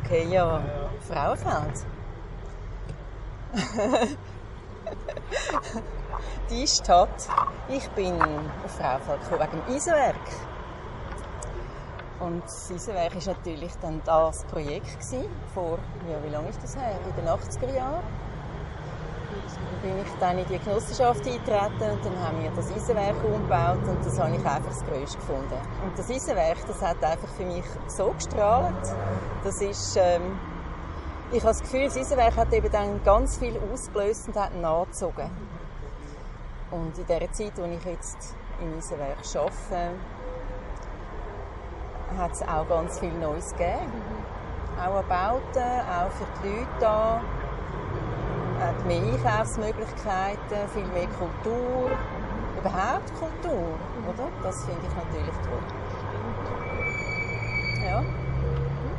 Okay, ja, Frauenfeld. Die Stadt. Ich bin auf Frauenfeld gekommen wegen dem Eisenwerk. Und das Eisenwerk war natürlich dann das Projekt vor, wie lange ist das her? In den 80er Jahren. Da bin ich dann in die Genossenschaft eingetreten und dann haben wir das Eisenwerk umgebaut und das habe ich einfach das Größte gefunden. Und das Eisenwerk, das hat einfach für mich so gestrahlt. Das ist, ich habe das Gefühl, das Eisenwerk hat eben dann ganz viel ausgelöst und hat nachgezogen. Und in der Zeit, in der ich jetzt im Eisenwerk arbeite, hat es auch ganz viel Neues gegeben. Auch an Bauten, auch für die Leute da. Hat mehr Einkaufsmöglichkeiten, viel mehr Kultur. Überhaupt Kultur, oder? Das finde ich natürlich toll. Ja.